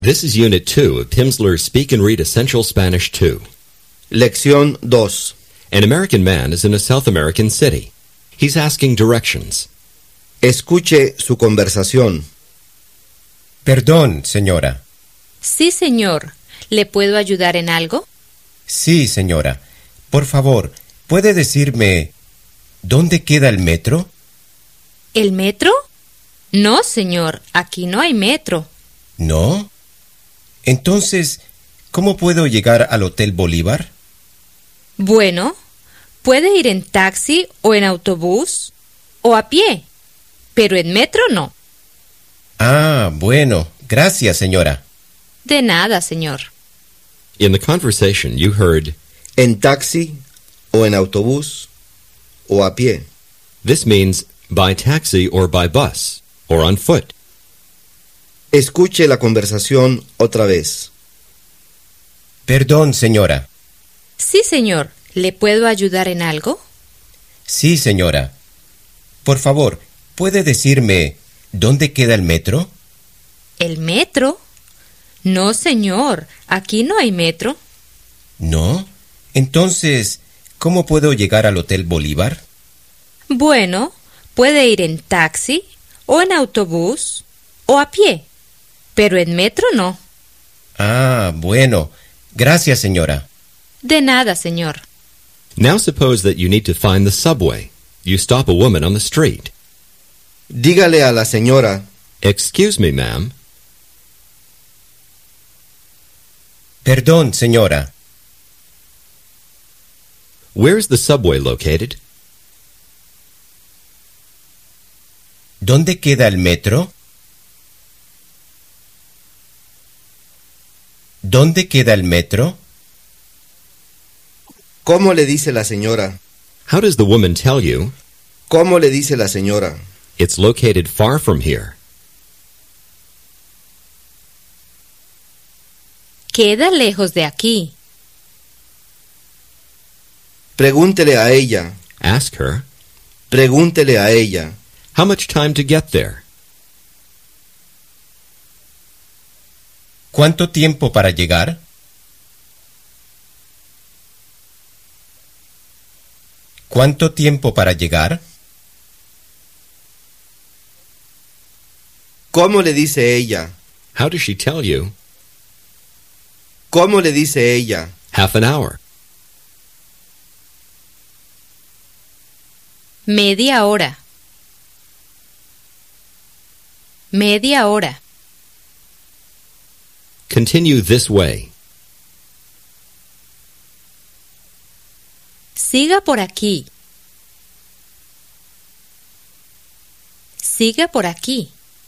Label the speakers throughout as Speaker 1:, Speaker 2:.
Speaker 1: This is Unit 2 of Pimsleur's Speak and Read Essential Spanish 2.
Speaker 2: Lección 2.
Speaker 1: An American man is in a South American city. He's asking directions.
Speaker 2: Escuche su conversación.
Speaker 3: Perdón, señora.
Speaker 4: Sí, señor. ¿Le puedo ayudar en algo?
Speaker 3: Sí, señora. Por favor, ¿puede decirme dónde queda el metro?
Speaker 4: ¿El metro? No, señor. Aquí no hay metro.
Speaker 3: ¿No? Entonces, ¿cómo puedo llegar al Hotel Bolívar?
Speaker 4: Bueno, puede ir en taxi o en autobús o a pie, pero en metro no.
Speaker 3: Ah, bueno. Gracias, señora.
Speaker 4: De nada, señor.
Speaker 1: In the conversation, you heard,
Speaker 2: En taxi o en autobús o a pie.
Speaker 1: this means by taxi or by bus or on foot.
Speaker 2: Escuche la conversación otra vez.
Speaker 3: Perdón, señora.
Speaker 4: Sí, señor. ¿Le puedo ayudar en algo?
Speaker 3: Sí, señora. Por favor, ¿puede decirme dónde queda el metro?
Speaker 4: ¿El metro? No, señor. Aquí no hay metro.
Speaker 3: ¿No? Entonces, ¿cómo puedo llegar al Hotel Bolívar?
Speaker 4: Bueno, puede ir en taxi o en autobús o a pie, pero en metro no.
Speaker 3: Ah, bueno. Gracias, señora.
Speaker 4: De nada, señor.
Speaker 1: Now suppose that you need to find the subway. You stop a woman on the street.
Speaker 2: Dígale a la señora,
Speaker 1: Excuse me, ma'am.
Speaker 3: Perdón, señora.
Speaker 1: Where's the subway located?
Speaker 3: ¿Dónde queda el metro? ¿Dónde queda el metro?
Speaker 2: ¿cómo le dice la señora?
Speaker 1: How does the woman tell you?
Speaker 2: ¿Cómo le dice la señora?
Speaker 1: It's located far from here.
Speaker 4: Queda lejos de aquí.
Speaker 2: Pregúntele a ella.
Speaker 1: Ask her,
Speaker 2: Pregúntele a ella.
Speaker 1: how much time to get there?
Speaker 3: ¿Cuánto tiempo para llegar? ¿Cuánto tiempo para llegar?
Speaker 2: ¿Cómo le dice ella?
Speaker 1: How does she tell you?
Speaker 2: ¿Cómo le dice ella?
Speaker 1: Half an hour.
Speaker 4: Media hora. Media hora.
Speaker 1: Continue this way.
Speaker 4: Siga por aquí. Siga por aquí.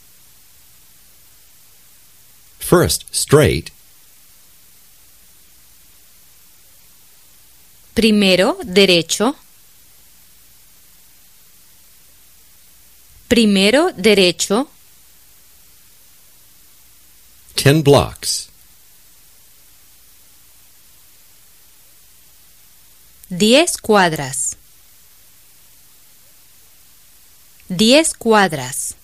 Speaker 1: First, straight.
Speaker 4: Primero, derecho. Primero, derecho.
Speaker 1: 10 blocks.
Speaker 4: 10 cuadras. 10 cuadras.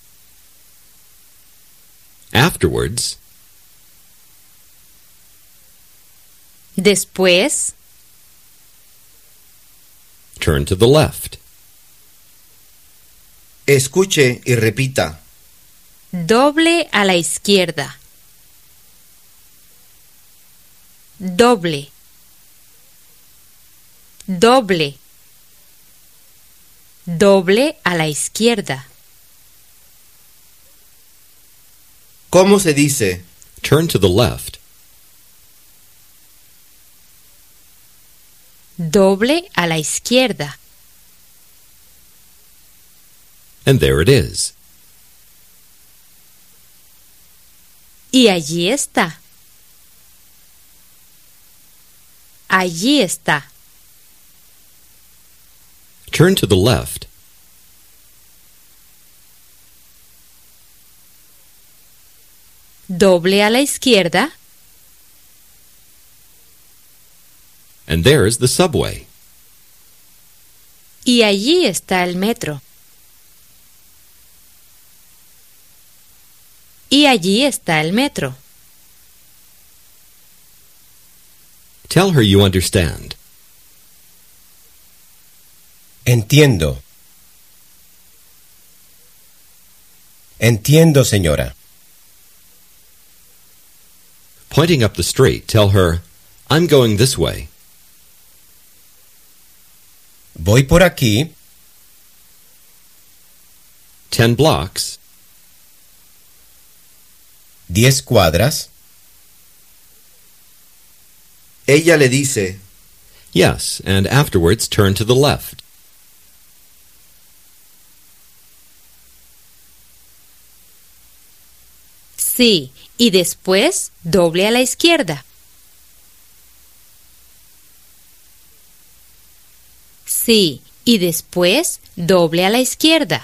Speaker 1: Afterwards,
Speaker 4: Después,
Speaker 1: turn to the left.
Speaker 2: Escuche y repita.
Speaker 4: doble a la izquierda. Doble. Doble. Doble a la izquierda.
Speaker 2: ¿Cómo se dice?
Speaker 1: Turn to the left.
Speaker 4: Doble a la izquierda.
Speaker 1: And there it is.
Speaker 4: Y allí está. Allí está.
Speaker 1: Turn to the left.
Speaker 4: Doble a la izquierda.
Speaker 1: And there's the subway.
Speaker 4: Y allí está el metro. Y allí está el metro.
Speaker 1: Tell her you understand.
Speaker 3: Entiendo. Entiendo, señora.
Speaker 1: Pointing up the street, tell her, I'm going this way.
Speaker 3: Voy por aquí.
Speaker 1: 10 blocks.
Speaker 3: 10 cuadras.
Speaker 2: Ella le dice,
Speaker 1: Yes, and afterwards turn to the left.
Speaker 4: Sí, y después doble a la izquierda. Sí, y después doble a la izquierda.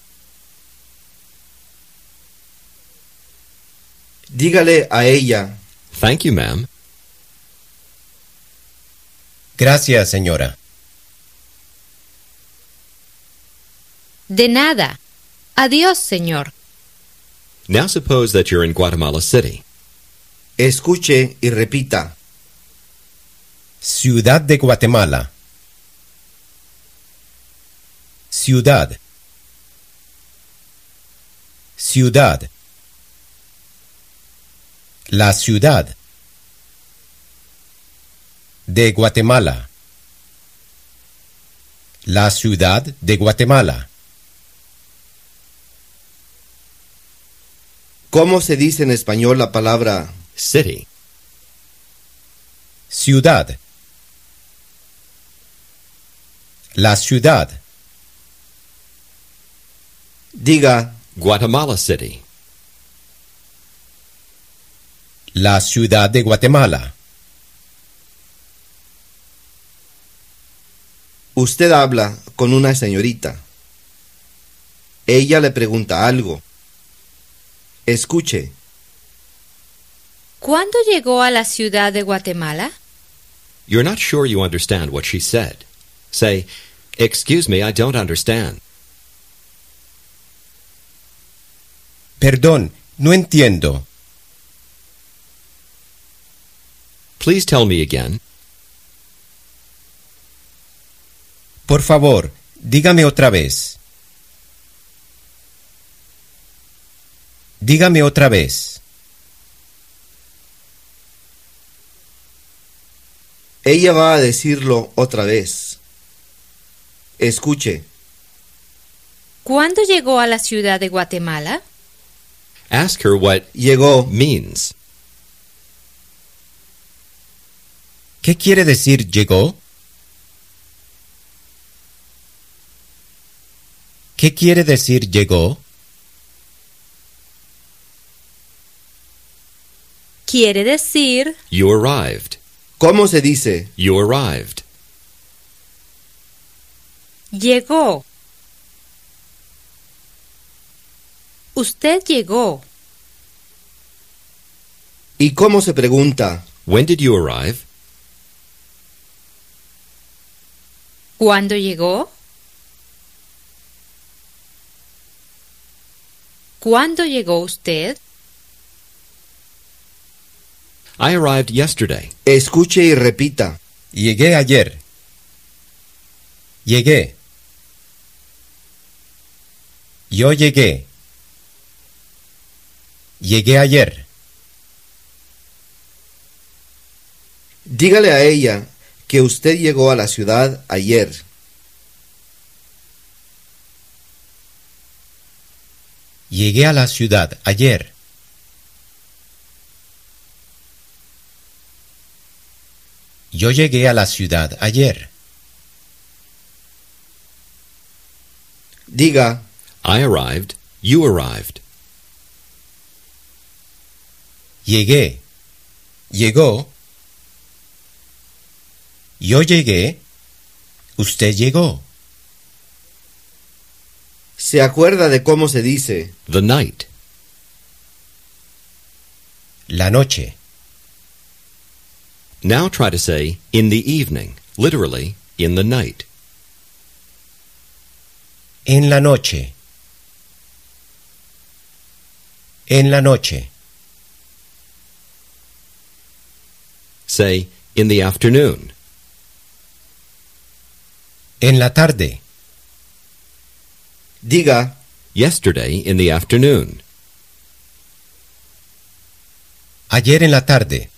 Speaker 2: dígale a ella,
Speaker 1: Thank you, ma'am.
Speaker 3: Gracias, señora.
Speaker 4: De nada. Adiós, señor.
Speaker 1: Now suppose that you're in Guatemala City.
Speaker 2: escuche y repita.
Speaker 3: Ciudad de Guatemala. Ciudad. Ciudad. La ciudad de Guatemala. La ciudad de Guatemala.
Speaker 2: ¿Cómo se dice en español la palabra
Speaker 1: City.
Speaker 3: Ciudad. La ciudad.
Speaker 2: diga
Speaker 1: Guatemala City.
Speaker 3: La ciudad de Guatemala.
Speaker 2: usted habla con una señorita? Ella le pregunta algo. Escuche.
Speaker 4: ¿Cuándo llegó a la ciudad de Guatemala?
Speaker 1: You're not sure you understand what she said. Say, Excuse me, I don't understand.
Speaker 3: Perdón, no entiendo.
Speaker 1: Please tell me again.
Speaker 3: Por favor, dígame otra vez. Dígame otra vez.
Speaker 2: Ella va a decirlo otra vez. Escuche.
Speaker 4: ¿Cuándo llegó a la ciudad de Guatemala?
Speaker 1: Ask her what
Speaker 2: Llegó.
Speaker 1: means.
Speaker 3: ¿Qué quiere decir llegó? ¿Qué quiere decir llegó?
Speaker 4: Quiere decir
Speaker 1: You arrived.
Speaker 2: ¿Cómo se dice?
Speaker 1: You arrived.
Speaker 4: llegó. Usted llegó.
Speaker 2: ¿Y cómo se pregunta?
Speaker 1: When did you arrive?
Speaker 4: ¿Cuándo llegó? ¿Cuándo llegó usted?
Speaker 1: I arrived yesterday.
Speaker 2: Escuche y repita.
Speaker 3: Llegué ayer. Llegué. Yo llegué. Llegué ayer.
Speaker 2: Dígale a ella que usted llegó a la ciudad ayer.
Speaker 3: Llegué a la ciudad ayer. Yo llegué a la ciudad ayer.
Speaker 2: Diga,
Speaker 1: I arrived. You arrived.
Speaker 3: Llegué. Llegó. Yo llegué. Usted llegó.
Speaker 2: ¿se acuerda de cómo se dice?
Speaker 1: The night.
Speaker 3: La noche.
Speaker 1: Now try to say in the evening. Literally, in the night.
Speaker 3: En la noche. En la noche.
Speaker 1: Say in the afternoon.
Speaker 3: En la tarde.
Speaker 2: Diga,
Speaker 1: Yesterday in the afternoon.
Speaker 3: Ayer en la tarde.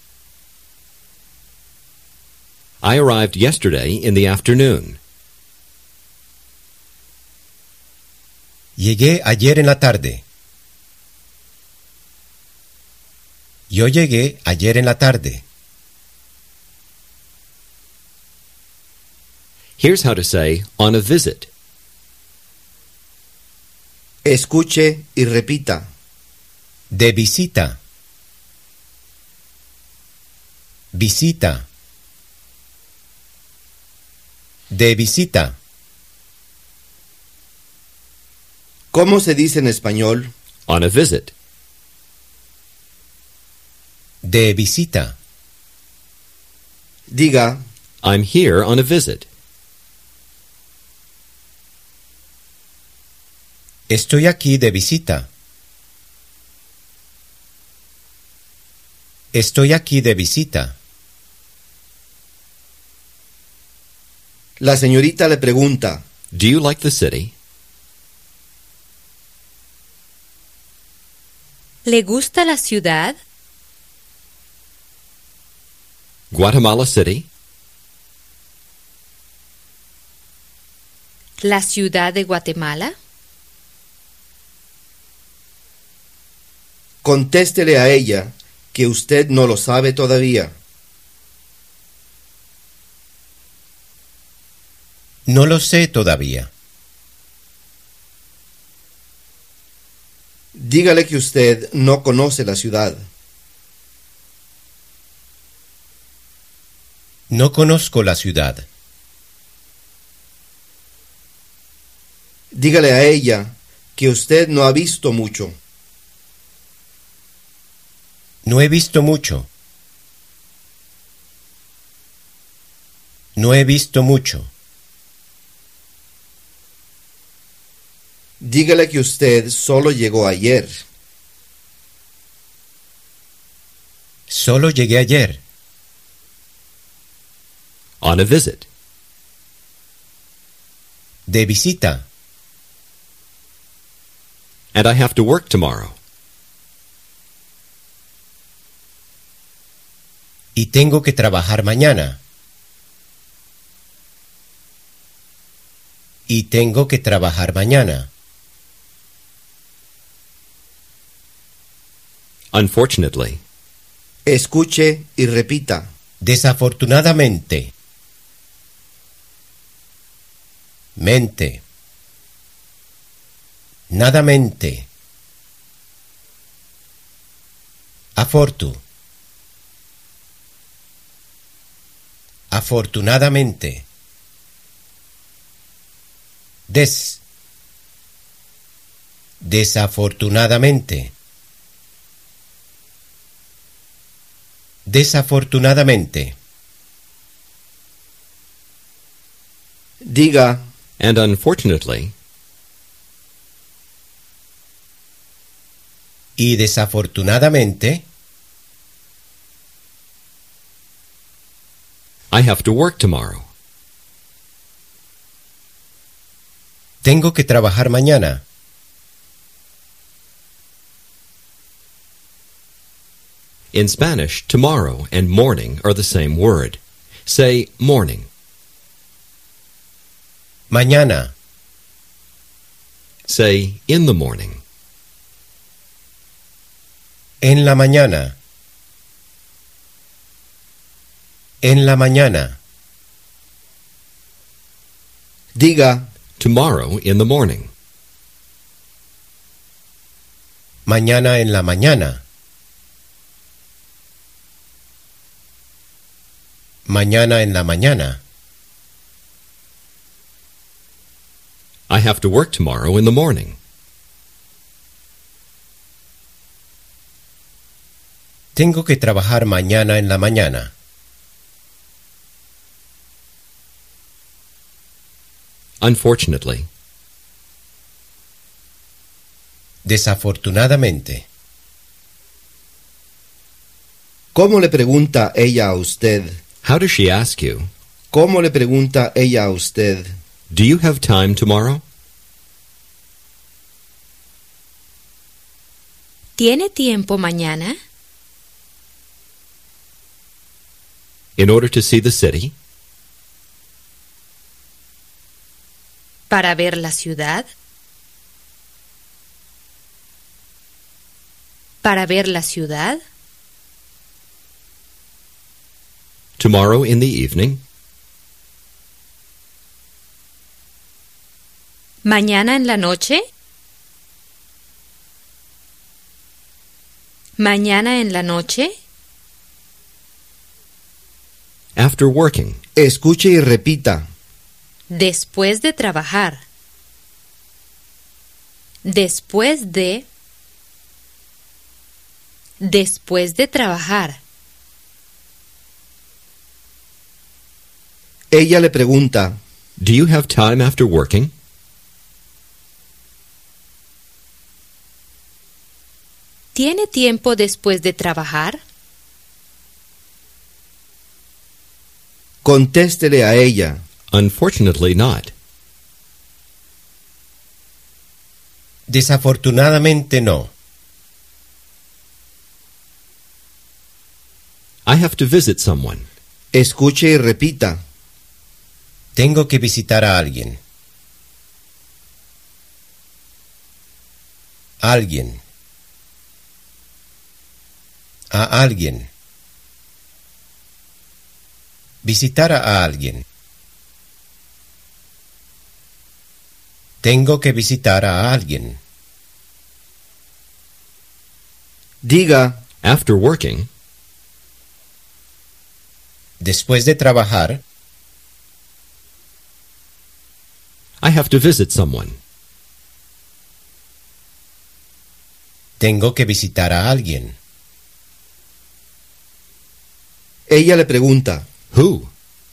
Speaker 1: I arrived yesterday in the afternoon.
Speaker 3: Llegué ayer en la tarde. Yo llegué ayer en la tarde.
Speaker 1: Here's how to say on a visit.
Speaker 2: escuche y repita.
Speaker 3: De visita. Visita. De visita.
Speaker 2: ¿Cómo se dice en español?
Speaker 1: On a visit.
Speaker 3: De visita.
Speaker 2: Diga,
Speaker 1: I'm here on a visit.
Speaker 3: Estoy aquí de visita. Estoy aquí de visita.
Speaker 2: la señorita le pregunta,
Speaker 1: Do you like the city?
Speaker 4: ¿Le gusta la ciudad?
Speaker 1: Guatemala City?
Speaker 4: ¿La ciudad de Guatemala?
Speaker 2: contéstele a ella que usted no lo sabe todavía.
Speaker 3: No lo sé todavía.
Speaker 2: Dígale que usted no conoce la ciudad.
Speaker 3: No conozco la ciudad.
Speaker 2: Dígale a ella que usted no ha visto mucho.
Speaker 3: No he visto mucho. No he visto mucho.
Speaker 2: Dígale que usted solo llegó ayer.
Speaker 3: Solo llegué ayer.
Speaker 1: On a visit.
Speaker 3: De visita.
Speaker 1: And I have to work tomorrow.
Speaker 3: Y tengo que trabajar mañana. Y tengo que trabajar mañana.
Speaker 1: Unfortunately.
Speaker 2: Escuche y repita.
Speaker 3: Desafortunadamente. Mente. Nadamente. Afortu. Afortunadamente. Desafortunadamente. Desafortunadamente.
Speaker 2: Diga,
Speaker 1: And unfortunately.
Speaker 3: Y desafortunadamente,
Speaker 1: I have to work tomorrow.
Speaker 3: tengo que trabajar mañana.
Speaker 1: In Spanish, tomorrow and morning are the same word. Say morning.
Speaker 3: Mañana.
Speaker 1: Say in the morning.
Speaker 3: En la mañana. En la mañana.
Speaker 2: diga,
Speaker 1: Tomorrow in the morning.
Speaker 3: Mañana en la mañana. Mañana en la mañana.
Speaker 1: I have to work tomorrow in the morning.
Speaker 3: Tengo que trabajar mañana en la mañana.
Speaker 1: Unfortunately.
Speaker 3: Desafortunadamente.
Speaker 2: ¿cómo le pregunta ella a usted?
Speaker 1: How does she ask you?
Speaker 2: ¿Cómo le pregunta ella a usted?
Speaker 1: Do you have time tomorrow?
Speaker 4: ¿Tiene tiempo mañana?
Speaker 1: In order to see the city?
Speaker 4: ¿Para ver la ciudad? ¿Para ver la ciudad?
Speaker 1: Tomorrow in the evening?
Speaker 4: ¿Mañana en la noche? ¿Mañana en la noche?
Speaker 1: After working?
Speaker 2: Escuche y repita.
Speaker 4: Después de trabajar. Después de. Después de trabajar.
Speaker 2: Ella le pregunta.
Speaker 1: Do you have time after working?
Speaker 4: ¿Tiene tiempo después de trabajar?
Speaker 2: Contéstele a ella.
Speaker 1: Unfortunately not.
Speaker 3: Desafortunadamente no.
Speaker 1: I have to visit someone.
Speaker 2: Escuche y repita.
Speaker 3: Tengo que visitar a alguien. Alguien. A alguien. Visitar a alguien. Tengo que visitar a alguien.
Speaker 2: Diga.
Speaker 1: After working?
Speaker 3: Después de trabajar,
Speaker 1: I have to visit someone.
Speaker 3: tengo que visitar a alguien.
Speaker 2: Ella le pregunta.
Speaker 1: Who?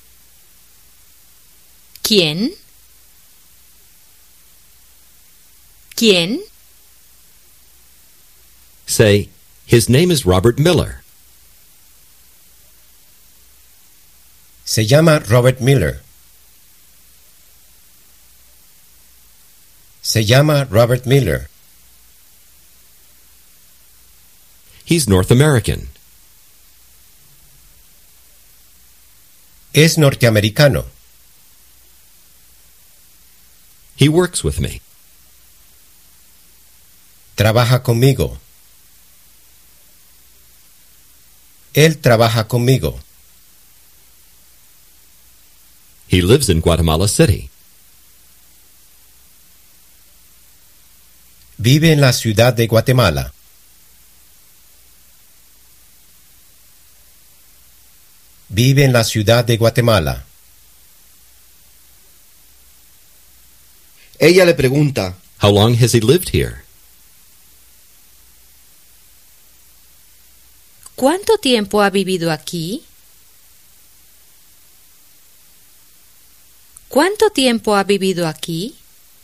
Speaker 4: ¿Quién? ¿Quién?
Speaker 1: Say, his name is Robert Miller.
Speaker 3: Se llama Robert Miller. Se llama Robert Miller.
Speaker 1: He's North American.
Speaker 3: Es norteamericano.
Speaker 1: He works with me.
Speaker 3: Trabaja conmigo. Él trabaja conmigo.
Speaker 1: He lives in Guatemala City.
Speaker 3: Vive en la ciudad de Guatemala. Vive en la ciudad de Guatemala.
Speaker 2: Ella le pregunta.
Speaker 1: How long has he lived here?
Speaker 4: ¿Cuánto tiempo ha vivido aquí? ¿Cuánto tiempo ha vivido aquí?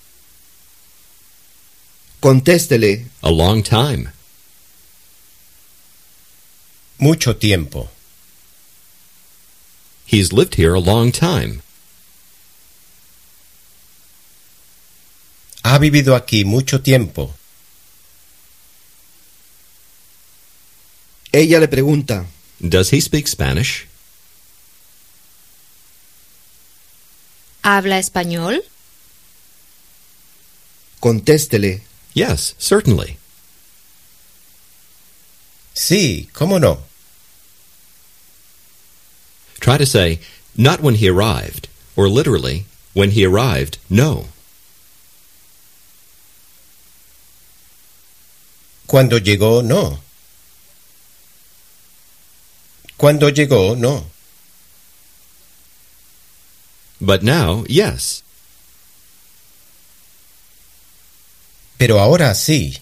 Speaker 2: Contéstele.
Speaker 1: A long time.
Speaker 3: Mucho tiempo.
Speaker 1: He's lived here a long time.
Speaker 3: Ha vivido aquí mucho tiempo.
Speaker 2: Ella le pregunta.
Speaker 1: Does he speak Spanish?
Speaker 4: ¿Habla español?
Speaker 2: Contéstele.
Speaker 1: Yes, certainly.
Speaker 3: Sí, ¿cómo no?
Speaker 1: Try to say, not when he arrived, or literally, when he arrived, no.
Speaker 3: Cuando llegó, no. Cuando llegó, no.
Speaker 1: But now, yes.
Speaker 3: Pero ahora sí.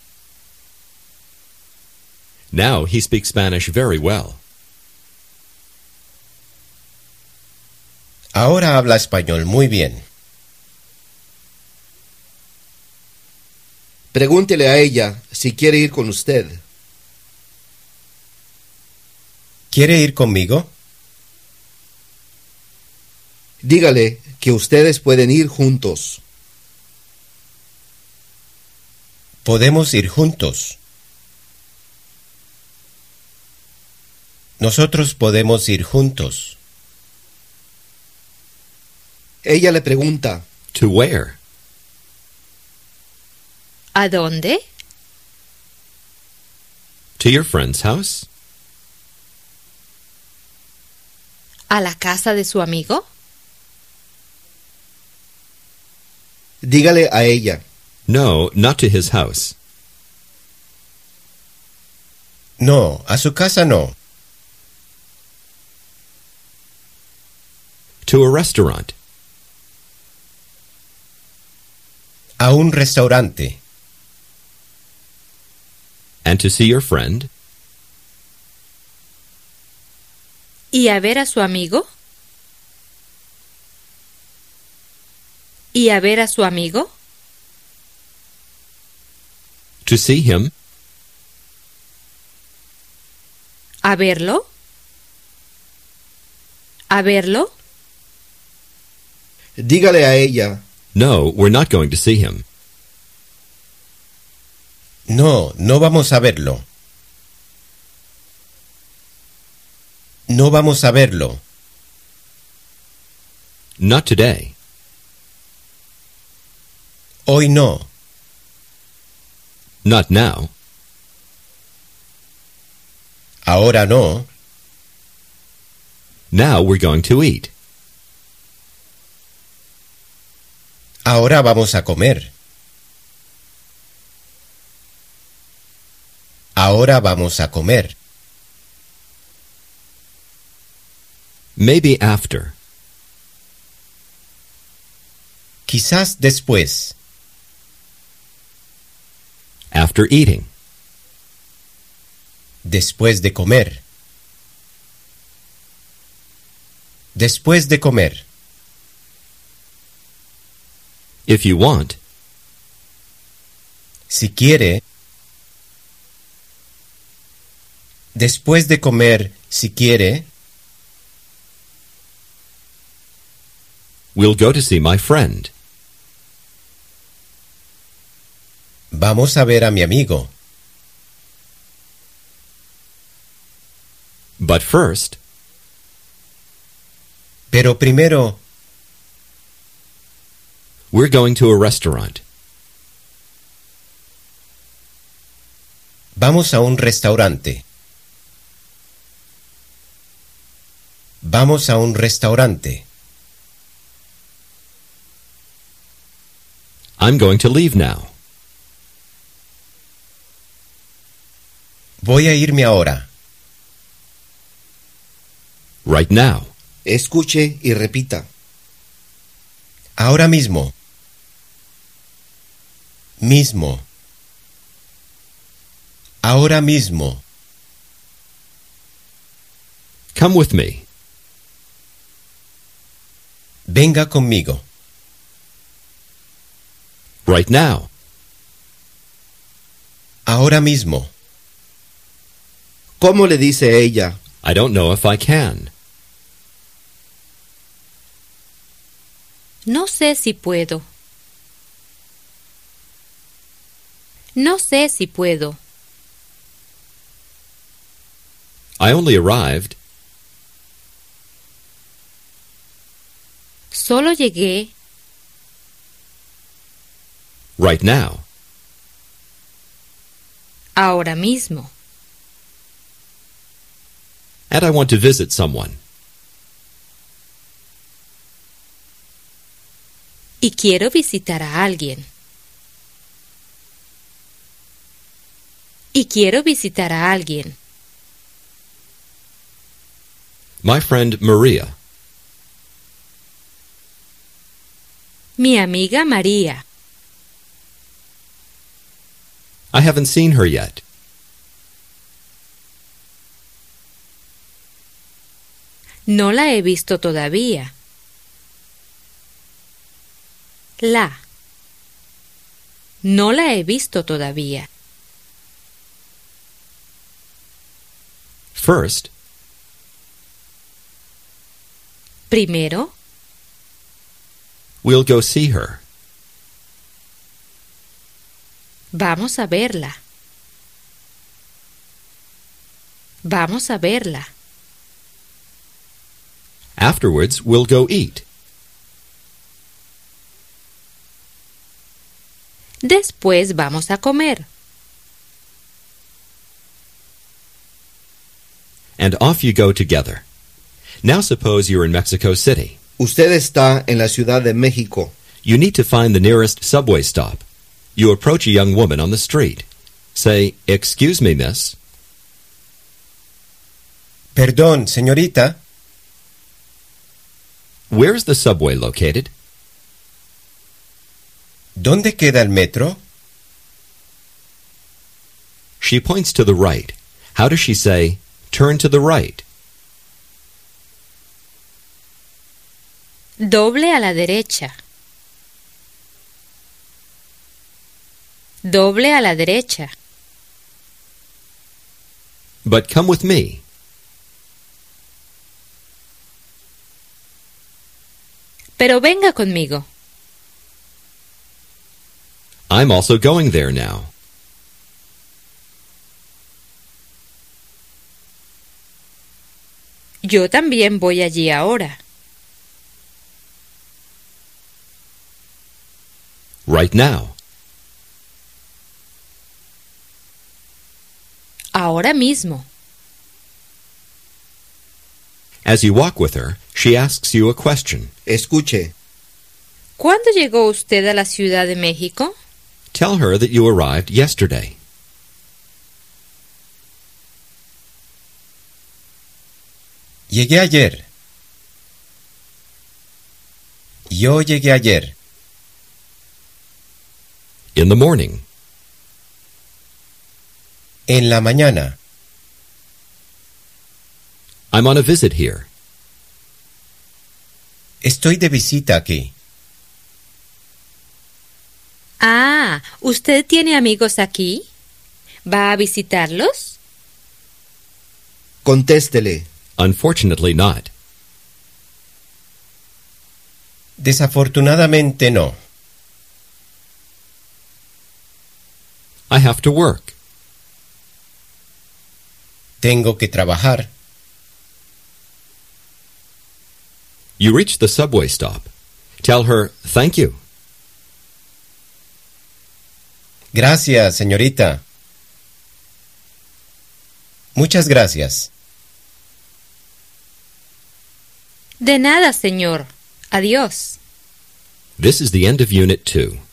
Speaker 1: Now he speaks Spanish very well.
Speaker 3: Ahora habla español muy bien.
Speaker 2: Pregúntele a ella si quiere ir con usted.
Speaker 3: ¿Quiere ir conmigo?
Speaker 2: Dígale que ustedes pueden ir juntos.
Speaker 3: Podemos ir juntos. Nosotros podemos ir juntos.
Speaker 2: Ella le pregunta,
Speaker 1: To where?
Speaker 4: ¿A dónde?
Speaker 1: To your friend's house?
Speaker 4: ¿A la casa de su amigo?
Speaker 2: dígale a ella,
Speaker 1: No, not to his house.
Speaker 3: No, a su casa no.
Speaker 1: To a restaurant.
Speaker 3: A un restaurante.
Speaker 1: And to see your friend?
Speaker 4: ¿Y a ver a su amigo? ¿Y a ver a su amigo?
Speaker 1: To see him?
Speaker 4: ¿A verlo? ¿A verlo?
Speaker 2: dígale a ella,
Speaker 1: No, we're not going to see him.
Speaker 3: No, no vamos a verlo. No vamos a verlo.
Speaker 1: Not today.
Speaker 3: Hoy no.
Speaker 1: Not now.
Speaker 3: Ahora no.
Speaker 1: Now we're going to eat.
Speaker 3: Ahora vamos a comer. Ahora vamos a comer.
Speaker 1: Maybe after.
Speaker 3: Quizás después.
Speaker 1: After eating.
Speaker 3: Después de comer. Después de comer.
Speaker 1: If you want.
Speaker 3: Si quiere. Después de comer, si quiere.
Speaker 1: We'll go to see my friend.
Speaker 3: Vamos a ver a mi amigo.
Speaker 1: But first,
Speaker 3: Pero primero,
Speaker 1: we're going to a restaurant.
Speaker 3: vamos a un restaurante. Vamos a un restaurante.
Speaker 1: I'm going to leave now.
Speaker 3: Voy a irme ahora.
Speaker 1: Right now.
Speaker 2: escuche y repita.
Speaker 3: Ahora mismo. Mismo. Ahora mismo.
Speaker 1: Come with me.
Speaker 3: Venga conmigo.
Speaker 1: Right now.
Speaker 3: Ahora mismo.
Speaker 2: ¿Cómo le dice ella?
Speaker 1: I don't know if I can.
Speaker 4: No sé si puedo. No sé si puedo.
Speaker 1: I only arrived.
Speaker 4: Solo llegué
Speaker 1: Right now.
Speaker 4: ahora mismo.
Speaker 1: And I want to visit someone.
Speaker 4: Y quiero visitar a alguien. Y quiero visitar a alguien.
Speaker 1: My friend Maria.
Speaker 4: Mi amiga María.
Speaker 1: I haven't seen her yet.
Speaker 4: No la he visto todavía. No la he visto todavía.
Speaker 1: First,
Speaker 4: Primero,
Speaker 1: We'll go see her.
Speaker 4: Vamos a verla. Vamos a verla.
Speaker 1: Afterwards, we'll go eat.
Speaker 4: Después vamos a comer.
Speaker 1: And off you go together. Now suppose you're in Mexico City.
Speaker 2: Usted está en la Ciudad de México.
Speaker 1: You need to find the nearest subway stop. You approach a young woman on the street. Say, "Excuse me, miss."
Speaker 3: Perdón, señorita.
Speaker 1: Where's the subway located?
Speaker 3: ¿Dónde queda el metro?
Speaker 1: She points to the right. How does she say, "Turn to the right"?
Speaker 4: Doble a la derecha. Doble a la derecha.
Speaker 1: But come with me.
Speaker 4: Pero venga conmigo.
Speaker 1: I'm also going there now.
Speaker 4: Yo también voy allí ahora.
Speaker 1: Right now.
Speaker 4: Ahora mismo.
Speaker 1: As you walk with her, she asks you a question.
Speaker 2: Escuche.
Speaker 4: ¿Cuándo llegó usted a la Ciudad de México?
Speaker 1: Tell her that you arrived yesterday.
Speaker 3: Llegué ayer. Yo llegué ayer.
Speaker 1: In the morning.
Speaker 3: En la mañana.
Speaker 1: I'm on a visit here.
Speaker 3: Estoy de visita aquí.
Speaker 4: Ah, ¿usted tiene amigos aquí? ¿Va a visitarlos?
Speaker 2: Contéstele.
Speaker 1: Unfortunately not.
Speaker 3: Desafortunadamente no.
Speaker 1: I have to work.
Speaker 3: Tengo que trabajar.
Speaker 1: You reach the subway stop. Tell her, "Thank you."
Speaker 3: Gracias, señorita. Muchas gracias.
Speaker 4: De nada, señor. Adiós.
Speaker 1: This is the end of Unit 2.